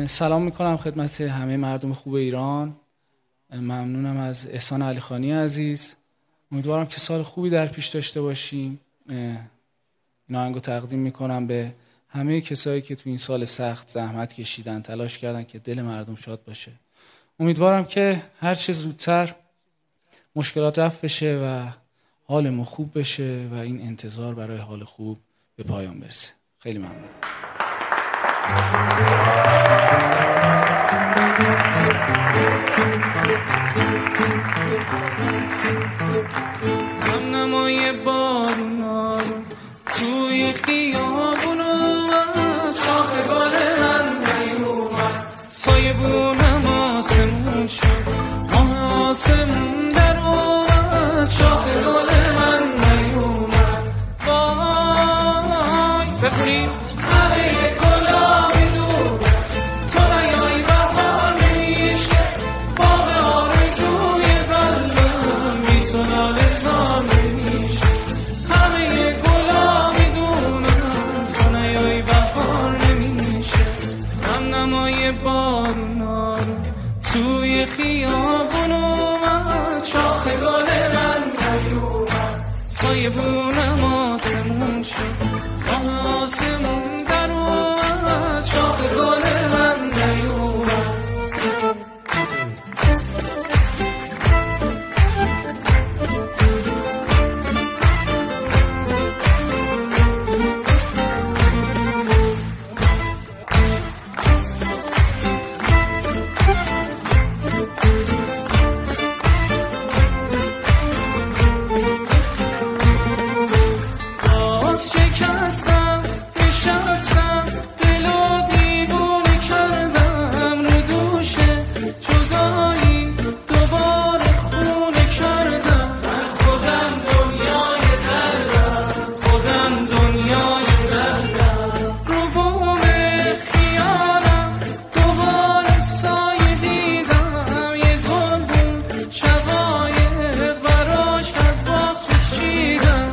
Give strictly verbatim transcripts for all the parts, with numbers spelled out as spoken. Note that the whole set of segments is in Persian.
سلام میکنم خدمت همه مردم خوب ایران. ممنونم از احسان علیخانی عزیز. امیدوارم که سال خوبی در پیش داشته باشیم. این آهنگو تقدیم میکنم به همه کسایی که تو این سال سخت زحمت کشیدن، تلاش کردن که دل مردم شاد باشه. امیدوارم که هر چه زودتر مشکلات رفع بشه و حالمون خوب بشه و این انتظار برای حال خوب به پایان برسه. خیلی ممنون. هم نمای بارونا رو توی خیابونا و شاخ گل من نیومد، سایه بونم آسمون شد، ماه آسمون در اومد، شاخ گل من نیومد. وای بخونیم همه گلابی دور، تو نیایی بهار نمیشه، باغ آرزوی قلبم بی تو لاله‌زار نمیشه. همه گلابی دونم تو نیایی بهار نمیشه. هم نمای بارونا رو توی خیابون اومد، شاخ گل من نیومد، سایه بونم آسمون شد، ماه آسمون در اومد، شاخ گل من نیومد. باز شکستم نشستم، دل و دیوونه کردم، رو دوشه جدایی دوباره خونه کردم. من خودم دنیای دردم، خودم دنیای دردم، رو بوم خیالم دوباره سایه دیدم. یه گل بود شقایق براش از باغچه چیدم،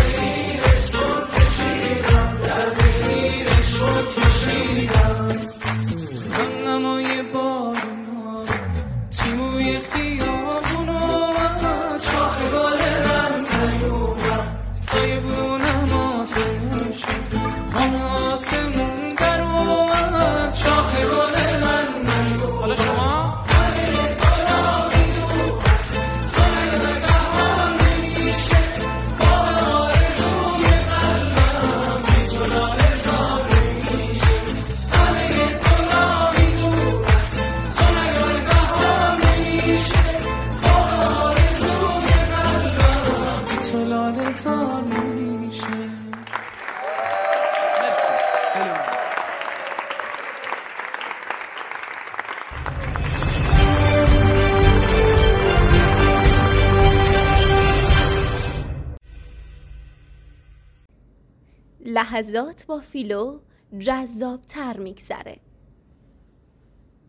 هم نمای بارونا توی خیابون اومد، شاخ گل من نیومد، سایه بونم آسمون شد، ماه آسمون در اومد، شاخ گل من نیومد. حالا شما همه گلابی دور، تو نیایی بهار نمیشه، باغ آرزوی قلبم بی تو لاله‌زار نمیشه. همه گلابی دور، تو نیایی بهار نمیشه، باغ آرزوی قلبم بی تو لاله‌زار نمیشه. مرسی. خیلی ممنون. لحظات با فیلو جذاب‌تر میگذره.